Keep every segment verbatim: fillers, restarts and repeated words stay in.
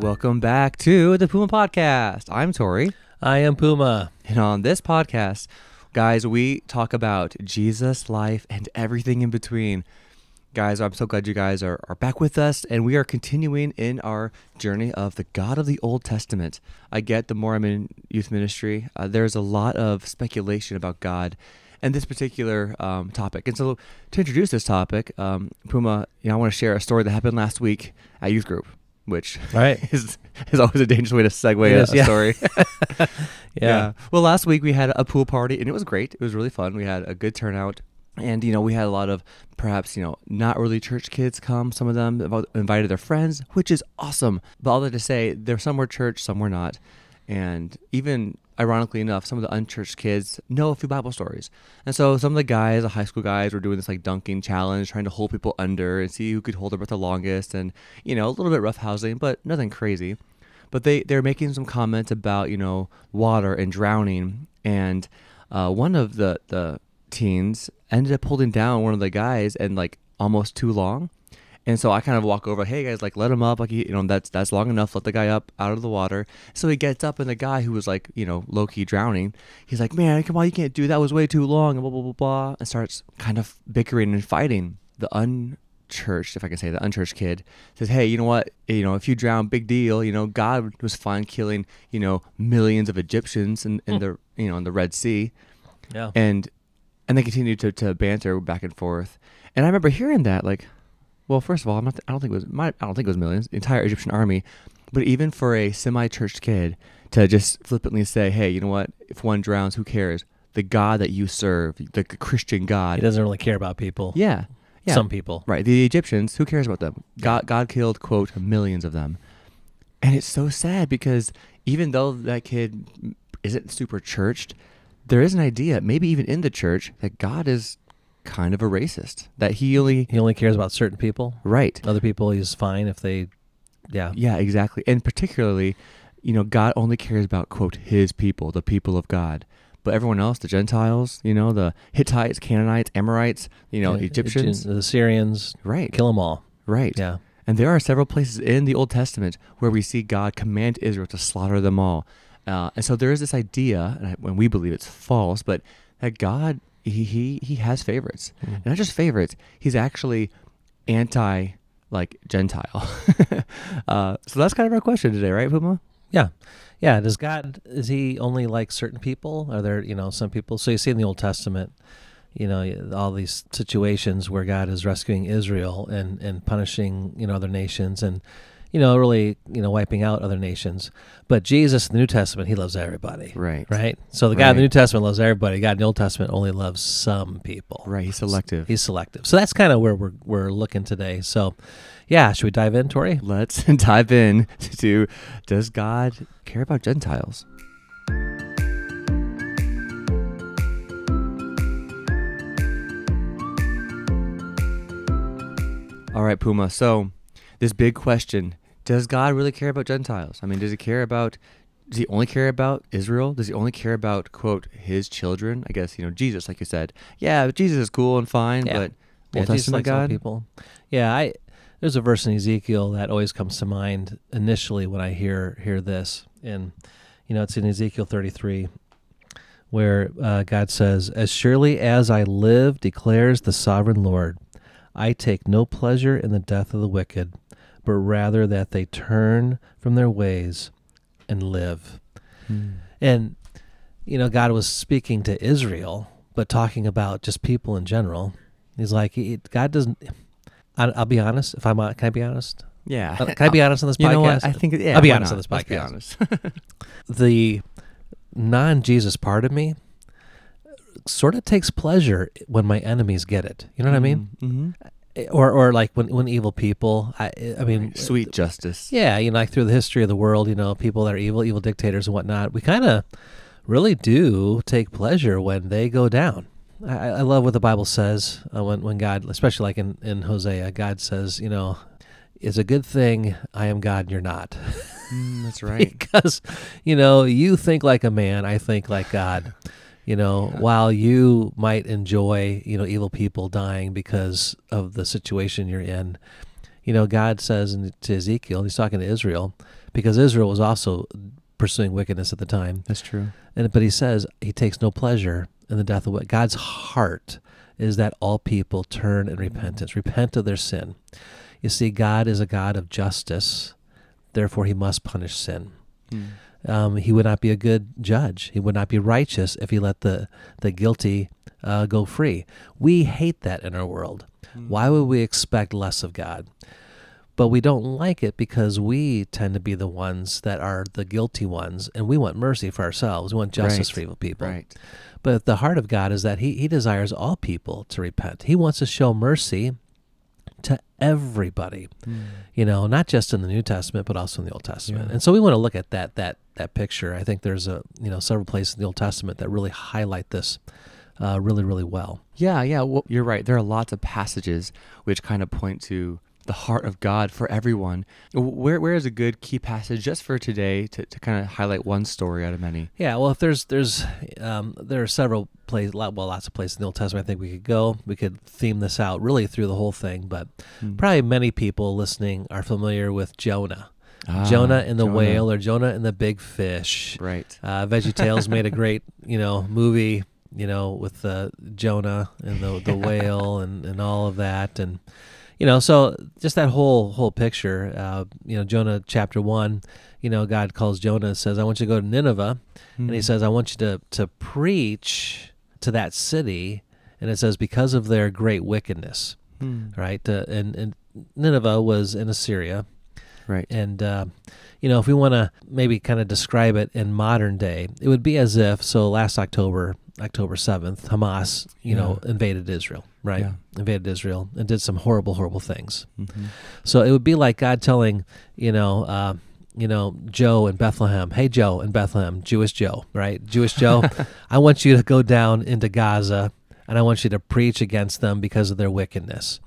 Welcome back to the Puma Podcast. I'm Tori. I am Puma. And on this podcast, guys, we talk about Jesus, life, and everything in between. Guys, I'm so glad you guys are, are back with us, and we are continuing in our journey of the God of the Old Testament. I get the more I'm in youth ministry, uh, there's a lot of speculation about God and this particular um, topic. And so to introduce this topic, um, Puma, you know, I want to share a story that happened last week at youth group, which right. is, is always a dangerous way to segue It a, is, a yeah. story. yeah. yeah. Well, last week we had a pool party, and it was great. It was really fun. We had a good turnout. And, you know, we had a lot of perhaps, you know, not really church kids come. Some of them invited their friends, which is awesome. But all that to say, there some were church, some were not. And even ironically enough, some of the unchurched kids know a few Bible stories. And so some of the guys, the high school guys, were doing this like dunking challenge, trying to hold people under and see who could hold their breath the longest. And, you know, a little bit roughhousing, but nothing crazy. But they, they're making some comments about, you know, water and drowning. And uh, one of the, the teens ended up holding down one of the guys and like almost too long. And so I kind of walk over, hey guys, like let him up, like he, you know, that's that's long enough. Let the guy up out of the water. So he gets up, and the guy who was like, you know, low key drowning, he's like, man, come on, you can't do that. That was way too long, and blah blah blah blah, and starts kind of bickering and fighting. The unchurched, if I can say, the unchurched kid says, hey, you know what, you know, if you drown, big deal. You know, God was fine killing, you know, millions of Egyptians in, in the, you know, in the Red Sea. Yeah. And and they continued to to banter back and forth. And I remember hearing that, like. Well, first of all, I'm not. I don't think it was. My, I don't think it was millions. The entire Egyptian army, but even for a semi-churched kid to just flippantly say, "Hey, you know what? If one drowns, who cares? The God that you serve, the Christian God, He doesn't really care about people. Yeah, yeah. Some people, right? The Egyptians, who cares about them? God, God killed quote millions of them, and it's so sad because even though that kid isn't super churched, there is an idea, maybe even in the church, that God is kind of a racist, that he only he only cares about certain people. Right. Other people, he's fine if they, yeah. Yeah, exactly. And particularly, you know, God only cares about, quote, his people, the people of God. But everyone else, the Gentiles, you know, the Hittites, Canaanites, Amorites, you know, Yeah, Egyptians. the Syrians. Right. Kill them all. Right. Yeah. And there are several places in the Old Testament where we see God command Israel to slaughter them all. Uh, and so there is this idea, and, I, and we believe it's false, but that God... He, he he has favorites, mm. and not just favorites. He's actually anti like Gentile. uh, so that's kind of our question today, right, Puma? Yeah, yeah. Does God is he only like certain people? Are there you know some people? So you see in the Old Testament, you know, all these situations where God is rescuing Israel and and punishing you know other nations and you know really you know wiping out other nations. But Jesus in the New Testament, he loves everybody. Right. Right. So the God right. in the New Testament loves everybody. God in the Old Testament only loves some people. Right. He's selective. He's selective. So that's kind of where we're we're looking today. So, yeah, should we dive in, Tori? Let's dive in to, does God care about Gentiles? All right, Puma. So this big question, does God really care about Gentiles? I mean, does he care about, does he only care about Israel? Does he only care about, quote, his children? I guess, you know, Jesus, like you said. Yeah, Jesus is cool and fine, Yeah. but Yeah, Old Jesus Testament likes all God? people. Yeah, I there's a verse in Ezekiel that always comes to mind initially when I hear hear this. And, you know, it's in Ezekiel thirty-three where uh, God says, "As surely as I live, declares the sovereign Lord, I take no pleasure in the death of the wicked, but rather that they turn from their ways and live." Hmm. And, you know, God was speaking to Israel, but talking about just people in general. He's like, he, God doesn't, I, I'll be honest, if I'm, can I be honest? Yeah. Uh, Can I be honest on this You podcast? know what? I think, yeah, I'll be why honest not? on this Let's be podcast. honest. The non-Jesus part of me sort of takes pleasure when my enemies get it. You know what I mean? Mm-hmm. Or, or like when, when evil people, I, I mean, Sweet justice. yeah, you know, like through the history of the world, you know, people that are evil, evil dictators and whatnot, we kind of really do take pleasure when they go down. I, I love what the Bible says uh, when, when God, especially like in, in Hosea, God says, you know, it's a good thing I am God and you're not. Mm, that's right. Because, you know, you think like a man, I think like God. You know, yeah. While you might enjoy, you know, evil people dying because of the situation you're in, You know, God says in, to Ezekiel, he's talking to Israel, because Israel was also pursuing wickedness at the time. That's true. And but he says he takes no pleasure in the death of what God's heart is that all people turn in repentance, repent of their sin. You see, God is a God of justice, therefore he must punish sin. Mm. Um, he would not be a good judge. He would not be righteous if he let the, the guilty uh, go free. We hate that in our world. Mm. Why would we expect less of God? But we don't like it because we tend to be the ones that are the guilty ones, and we want mercy for ourselves. We want justice Right. for evil people. Right. But the heart of God is that he, he desires all people to repent. He wants to show mercy to everybody, mm. you know, not just in the New Testament, but also in the Old Testament. Yeah. And so we want to look at that that that picture. I think there's a you know several places in the Old Testament that really highlight this uh, really, really well. Yeah, yeah. Well, you're right. There are lots of passages which kind of point to the heart of God for everyone. Where where is a good key passage just for today to, to kind of highlight one story out of many? Yeah, well, if there's there's um, there are several places, well, lots of places in the Old Testament I think we could go. We could theme this out really through the whole thing, but mm. probably many people listening are familiar with Jonah. Ah, Jonah and the Jonah. Whale, or Jonah and the Big Fish. Right. Uh, VeggieTales made a great, you know, movie, you know, with uh, Jonah and the the whale and, and all of that, and you know, so just that whole whole picture. Uh, you know, Jonah chapter one. You know, God calls Jonah and says, "I want you to go to Nineveh," mm. and He says, "I want you to to preach to that city," and it says, "because of their great wickedness." Mm. Right, uh, and and Nineveh was in Assyria. Right. And, uh, you know, if we want to maybe kind of describe it in modern day, it would be as if, so last October, October seventh, Hamas, you yeah. know, invaded Israel, right? Yeah. Invaded Israel and did some horrible, horrible things. Mm-hmm. So it would be like God telling, you know, uh, you know, Joe in Bethlehem, hey, Joe in Bethlehem, Jewish Joe, right? Jewish Joe, I want you to go down into Gaza and I want you to preach against them because of their wickedness,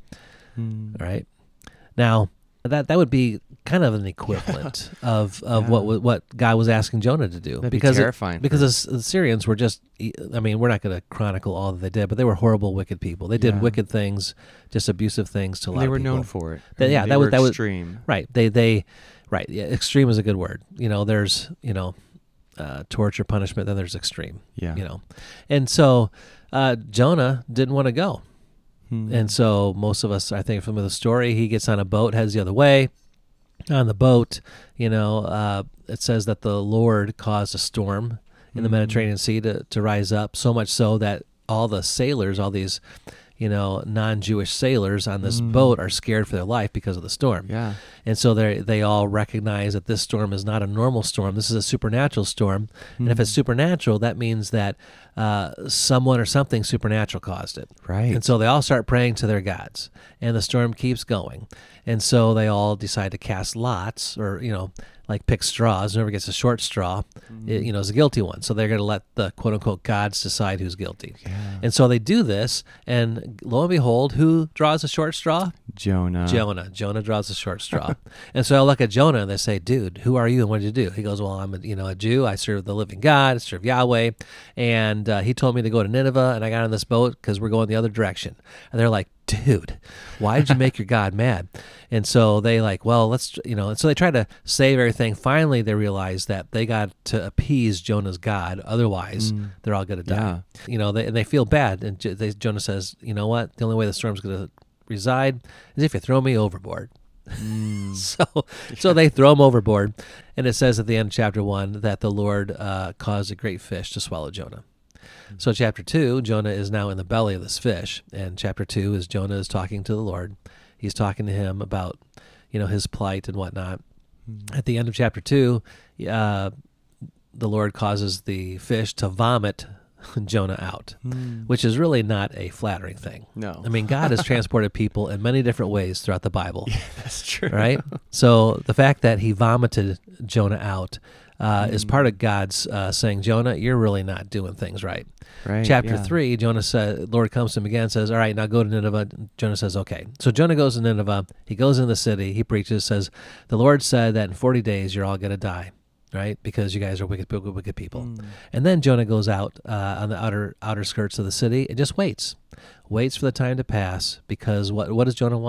mm. right? Now, that that would be kind of an equivalent of, of yeah. what what God was asking Jonah to do. That'd because be terrifying. It, because the, the Syrians were just, I mean, we're not going to chronicle all that they did, but they were horrible, wicked people. They did yeah. wicked things, just abusive things to a lot they of people. They were known for it. They, yeah, they that were was that extreme. Was, right. They they right. Yeah, extreme is a good word. You know, there's you know, uh, torture, punishment. Then there's extreme. Yeah. You know, and so uh, Jonah didn't want to go. Hmm. And so most of us, I think, from the story, he gets on a boat, heads the other way. On the boat, you know, uh, it says that the Lord caused a storm in the mm. Mediterranean Sea to, to rise up, so much so that all the sailors, all these, you know, non-Jewish sailors on this mm. boat are scared for their life because of the storm. Yeah. And so they they all recognize that this storm is not a normal storm. This is a supernatural storm. Mm. And if it's supernatural, that means that uh, someone or something supernatural caused it. Right. And so they all start praying to their gods. And the storm keeps going. And so they all decide to cast lots, or, you know, like pick straws. Whoever gets a short straw, mm. it, you know, is a guilty one. So they're going to let the quote-unquote gods decide who's guilty. Yeah. And so they do this, and lo and behold, who draws a short straw? Jonah. Jonah. Jonah draws a short straw. And so I look at Jonah, and they say, dude, who are you, and what did you do? He goes, well, I'm a, you know, a Jew. I serve the living God. I serve Yahweh. And uh, he told me to go to Nineveh, and I got on this boat because we're going the other direction. And they're like, dude, why did you make your God mad? And so they like, well, let's, you know, and so they try to save everything. Finally, they realize that they got to appease Jonah's God. Otherwise, mm. they're all going to die. Yeah. You know, they, and they feel bad. And J- they, Jonah says, you know what? The only way the storm's going to reside is if you throw me overboard. Mm. so yeah. so they throw him overboard. And it says at the end of chapter one that the Lord uh, caused a great fish to swallow Jonah. So chapter two, Jonah is now in the belly of this fish, and chapter two is Jonah is talking to the Lord. He's talking to him about, you know, his plight and whatnot. Mm-hmm. At the end of chapter two, uh, the Lord causes the fish to vomit Jonah out, mm. which is really not a flattering thing. No. I mean, God has transported people in many different ways throughout the Bible. Yeah, that's true. Right? So the fact that he vomited Jonah out Uh, mm. is part of God's uh, saying, Jonah, you're really not doing things right. Right. Chapter yeah. three, Jonah said, Lord comes to him again and says, all right, now go to Nineveh. Jonah says, okay. So Jonah goes to Nineveh. He goes in the city. He preaches, says, the Lord said that in forty days you're all going to die, right? Because you guys are wicked, wicked, wicked people. Mm. And then Jonah goes out uh, on the outer outer skirts of the city and just waits. Waits for the time to pass because what what does Jonah want?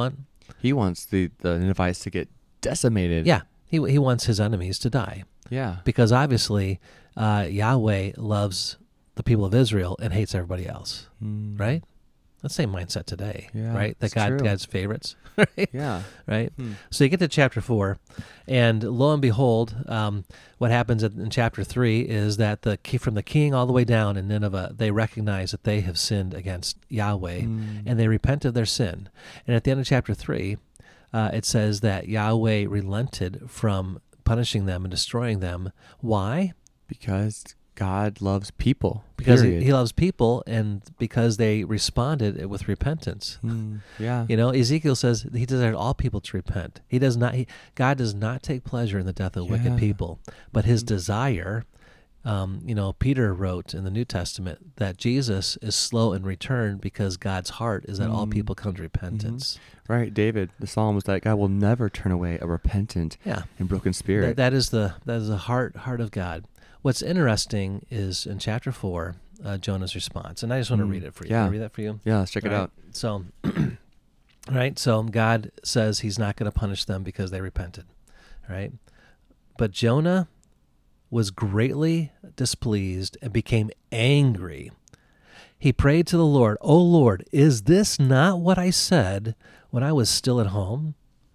He wants the, the Ninevites to get decimated. Yeah, he he wants his enemies to die. Yeah. Because obviously uh, Yahweh loves the people of Israel and hates everybody else, Mm. right? That's the same mindset today, Yeah, right? That it's God, true. God's favorites, right? Yeah. Right? Hmm. So you get to chapter four, and lo and behold, um, what happens in in chapter three is that the ki- from the king all the way down in Nineveh, they recognize that they have sinned against Yahweh, Mm. and they repent of their sin. And at the end of chapter three, uh, it says that Yahweh relented from punishing them and destroying them. Why? Because God loves people. Because he, period. he loves people, and because they responded with repentance. Mm. Yeah. You know, Ezekiel says he desired all people to repent. He does not. He, God does not take pleasure in the death of wicked Yeah. people, but His Mhm. desire. Um, you know, Peter wrote in the New Testament that Jesus is slow in return because God's heart is that all Mm. people come to repentance. Right, David. The psalm was that God will never turn away a repentant Yeah, and broken that, spirit. that is the that is the heart heart of God. What's interesting is in chapter four, uh, Jonah's response, and I just want to Mm. read it for you. Yeah. Can I read that for you? Yeah, let's check it Right. out. So, right. So God says He's not going to punish them because they repented, right? But Jonah was greatly displeased and became angry. He prayed to the Lord, "O Lord, is this not what I said when I was still at home?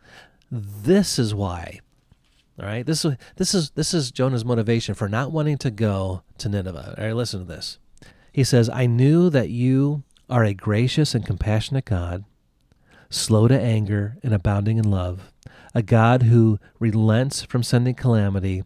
This is why." All right. This is this is this is Jonah's motivation for not wanting to go to Nineveh. All right. Listen to this. He says, "I knew that you are a gracious and compassionate God, slow to anger and abounding in love, a God who relents from sending calamity."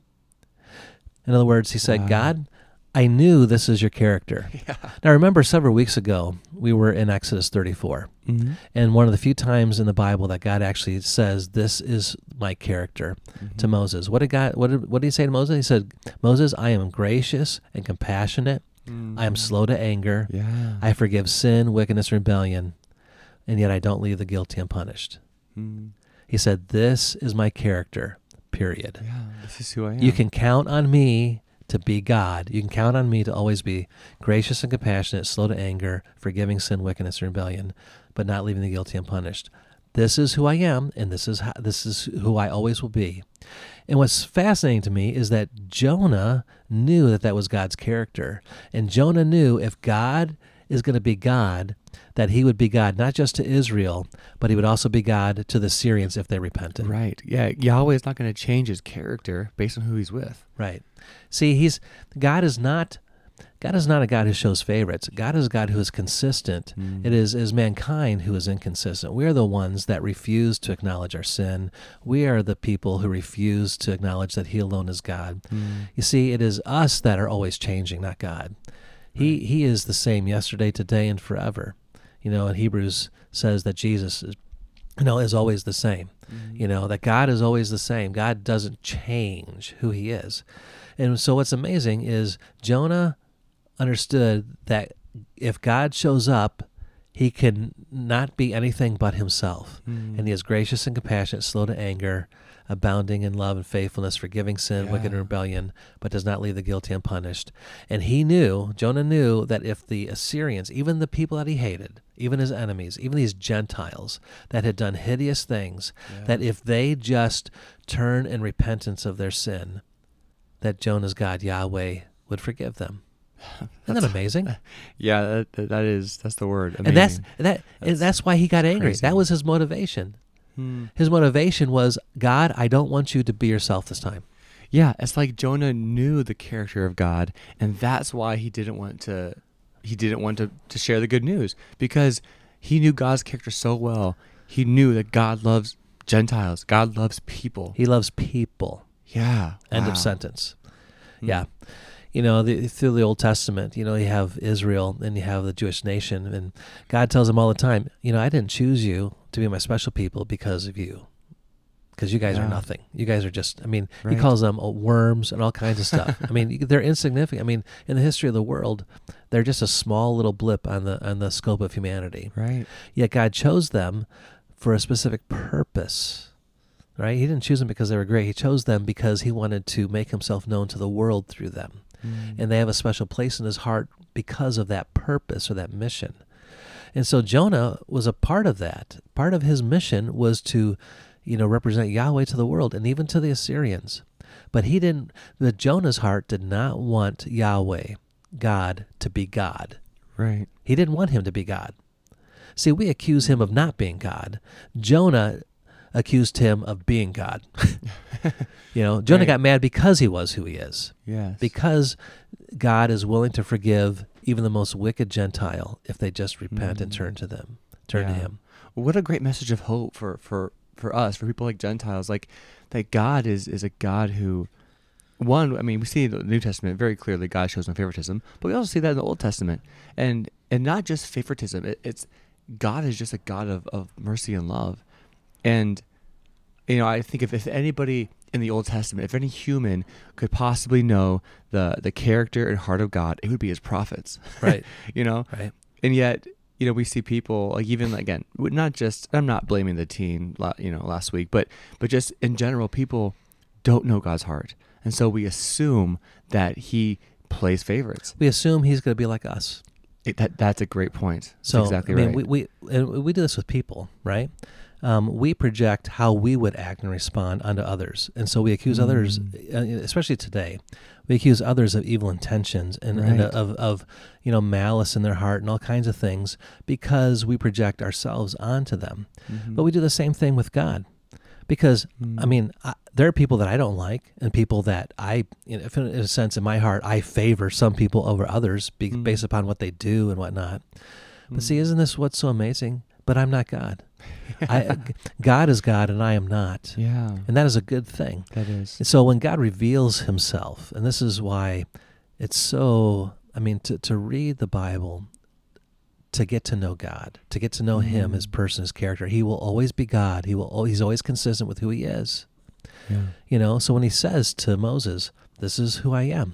In other words, he said, Wow. God, I knew this is your character. Yeah. Now, remember, several weeks ago, we were in Exodus thirty-four, Mm-hmm. and one of the few times in the Bible that God actually says, "This is my character," to Moses. What did God? What did, what did he say to Moses? He said, "Moses, I am gracious and compassionate. I am slow to anger. Yeah. I forgive sin, wickedness, rebellion, and yet I don't leave the guilty unpunished." Mm. He said, "This is my character, period. Yeah. This is who I am. You can count on me to be God. You can count on me to always be gracious and compassionate, slow to anger, forgiving sin, wickedness, and rebellion, but not leaving the guilty unpunished. This is who I am, and this is how, this is who I always will be." And what's fascinating to me is that Jonah knew that that was God's character. And Jonah knew if God is going to be God, that he would be God not just to Israel, but he would also be God to the Syrians if they repented. Right. Yeah. Yahweh is not going to change his character based on who he's with. Right. See, he's God is not God is not a God who shows favorites. God is a God who is consistent. Mm. It is, is mankind who is inconsistent. We are the ones that refuse to acknowledge our sin. We are the people who refuse to acknowledge that He alone is God. Mm. You see, it is us that are always changing, not God. He He is the same yesterday, today, and forever. You know, and Hebrews says that Jesus is, you know, is always the same. Mm. You know, that God is always the same. God doesn't change who He is. And so what's amazing is Jonah understood that if God shows up, He can not be anything but Himself. Mm. And He is gracious and compassionate, slow to anger, abounding in love and faithfulness, forgiving sin, Yeah. wicked and rebellion, but does not leave the guilty unpunished. And he knew, Jonah knew, that if the Assyrians, even the people that he hated, even his enemies, even these Gentiles that had done hideous things, Yeah. that if they just turn in repentance of their sin, that Jonah's God, Yahweh, would forgive them. Isn't that amazing? Yeah, that, that, that is, that's the word. Amazing. And that's that. and That's that's why he got angry. crazy. That was his motivation. Hmm. His motivation was, God, I don't want you to be yourself this time. Yeah, it's like Jonah knew the character of God, and that's why he didn't want to he didn't want to, to share the good news, because he knew God's character so well. He knew that God loves Gentiles. God loves people. He loves people. Yeah. End wow. of sentence. Hmm. Yeah. You know, the, through the Old Testament, you know, you have Israel and you have the Jewish nation, and God tells them all the time, you know, I didn't choose you to be my special people because of you, because you guys are Yeah. nothing. You guys are just, I mean, Right. he calls them uh, worms and all kinds of stuff. I mean, they're insignificant. I mean, in the history of the world, they're just a small little blip on the on the scope of humanity. Right. Yet God chose them for a specific purpose, right? He didn't choose them because they were great. He chose them because he wanted to make himself known to the world through them. Mm. And they have a special place in his heart because of that purpose or that mission. And so Jonah was a part of that. Part of his mission was to, you know, represent Yahweh to the world and even to the Assyrians. But he didn't, the Jonah's heart did not want Yahweh, God, to be God. Right. He didn't want him to be God. See, we accuse him of not being God. Jonah accused him of being God. You know, Jonah Right. got mad because he was who he is. Yes. Because God is willing to forgive even the most wicked Gentile if they just repent and Mm. turn to them, turn to Yeah. him. What a great message of hope for, for, for us, for people like Gentiles, like that God is, is a God who, one, I mean, we see in the New Testament very clearly God shows no favoritism, but we also see that in the Old Testament. And and not just favoritism, it, it's God is just a God of, of mercy and love. And, you know, I think if, if anybody in the Old Testament, if any human could possibly know the, the character and heart of God, it would be his prophets. Right. You know? Right. And yet, you know, we see people like even again, not just, I'm not blaming the teen, la- you know, last week, but, but just in general, people don't know God's heart. And so we assume that he plays favorites. We assume he's going to be like us. It, that That's a great point. That's So, exactly I mean, right. we, we, and we do this with people, right? Um, we project how we would act and respond unto others. And so we accuse Mm. others, uh, especially today, we accuse others of evil intentions and, and Right. of, of, you know, malice in their heart and all kinds of things because we project ourselves onto them. Mhm. But we do the same thing with God. Because, Mm. I mean, I, there are people that I don't like and people that I, in, if in a sense, in my heart, I favor some people over others be, Mm. based upon what they do and whatnot. But Mm. see, isn't this what's so amazing? But I'm not God. I, God is God and I am not. Yeah, And that is a good thing. that is. And so when God reveals himself, and this is why it's so, I mean, to, to read the Bible, to get to know God, to get to know him, Mm. his person, his character, he will always be God. He will, al- he's always consistent with who he is. Yeah. You know, so when he says to Moses, this is who I am,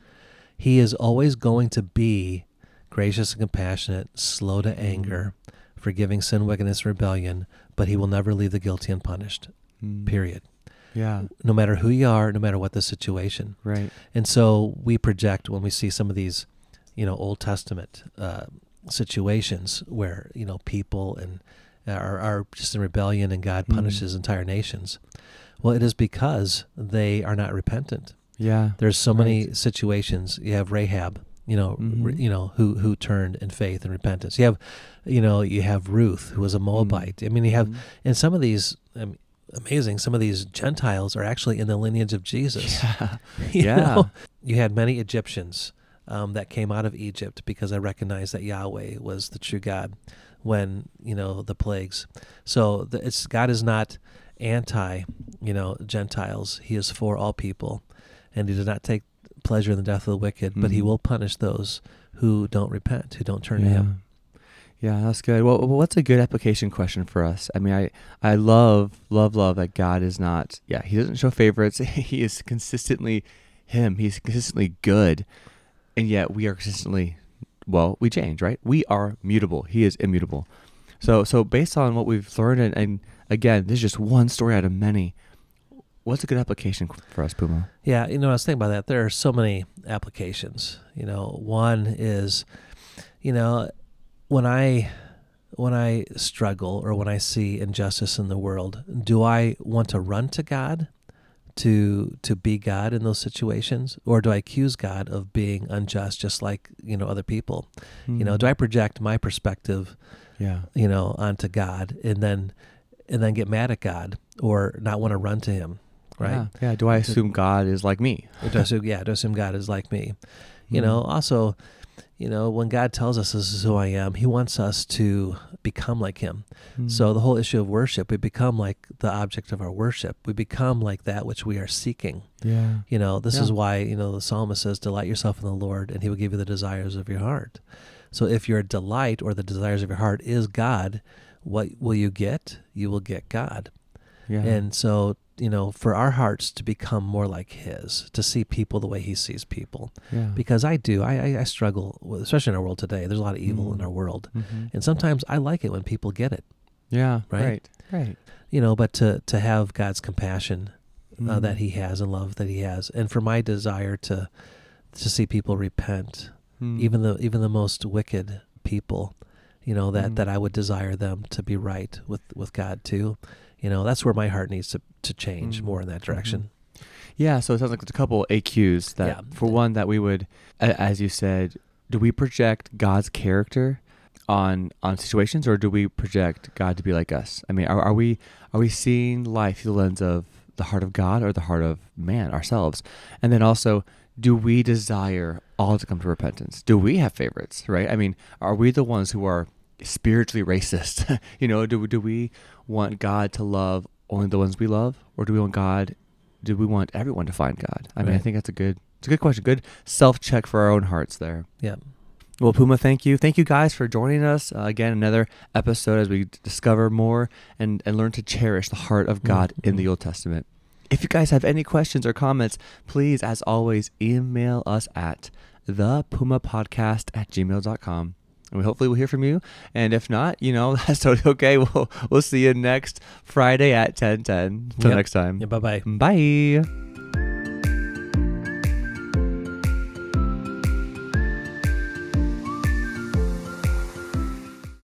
he is always going to be gracious and compassionate, slow to anger, forgiving sin, wickedness, rebellion, but he will never leave the guilty unpunished, Mm. period. Yeah, No matter who you are, no matter what the situation. right. And so we project when we see some of these, you know, Old Testament uh, situations where, you know, people and are, are just in rebellion and God Mm. punishes entire nations. Well, it is because they are not repentant. Yeah. There's so many Right. situations. You have Rahab, you know, Mhm. re- you know, who who turned in faith and repentance. You have, you know, you have Ruth, who was a Moabite. I mean, you have, Mhm. and some of these, um, amazing, some of these Gentiles are actually in the lineage of Jesus. Yeah. You Yeah. know? You had many Egyptians um, that came out of Egypt because I recognized that Yahweh was the true God when, you know, the plagues. So the, it's God is not anti, you know, Gentiles. He is for all people, and he does not take pleasure in the death of the wicked, but he Mhm. will punish those who don't repent, who don't turn to Yeah. him. Yeah, that's good. Well, well, what's a good application question for us? I mean, I, I love, love, love that God is not, yeah, he doesn't show favorites. He is consistently him. He's consistently good. And yet we are consistently, well, we change, right? We are mutable. He is immutable. So, so based on what we've learned, and, and again, this is just one story out of many. What's a good application for us, Puma? Yeah, you know, I was thinking about that. There are so many applications. You know, one is, you know, when I when I struggle or when I see injustice in the world, do I want to run to God to to be God in those situations, or do I accuse God of being unjust, just like, you know, other people? You know, do I project my perspective, Yeah. you know, onto God, and then and then get mad at God or not want to run to Him, right? Yeah. yeah. Do I assume God is like me? Or do I assume, yeah, do I assume God is like me? You Mhm. know, also, you know, when God tells us this is who I am, He wants us to become like Him. Mm. So the whole issue of worship, we become like the object of our worship. We become like that which we are seeking. yeah. You know, this Yeah. is why, you know, the psalmist says, delight yourself in the Lord, and He will give you the desires of your heart. So if your delight or the desires of your heart is God, what will you get? You will get God. Yeah. And so, you know, for our hearts to become more like His, to see people the way He sees people. yeah. Because I do, I, I, I struggle, with, especially in our world today. There's a lot of evil in Mm. our world. Mhm. And sometimes I like it when people get it, Yeah. Right? Right. Right. you know, but to, to have God's compassion uh, Mm. that He has and love that He has. And for my desire to to see people repent, Mm. even the even the most wicked people, you know, that, Mm. that I would desire them to be right with, with God too. You know, that's where my heart needs to, to change Mm. more in that direction. Yeah, so it sounds like there's a couple A Qs that, Yeah. for one, that we would, a- as you said, do we project God's character on on situations, or do we project God to be like us? I mean, are, are we are we seeing life through the lens of the heart of God or the heart of man, ourselves? And then also, do we desire all to come to repentance? Do we have favorites, right? I mean, are we the ones who are spiritually racist? you know, do do we want God to love only the ones we love, or do we want God? Do we want everyone to find God? I mean, I Right. think that's a good, it's a good question. Good self check for our own hearts there. Yeah. Well, Puma, thank you. Thank you guys for joining us. Uh, again, another episode as we discover more and, and learn to cherish the heart of God Mm-hmm. in the Old Testament. If you guys have any questions or comments, please, as always, email us at thepumapodcast at gmail dot com. And we hopefully will hear from you. And if not, you know, that's totally okay. We'll, we'll see you next Friday at ten ten. Till Yep. next time. Yeah. Bye-bye. Bye.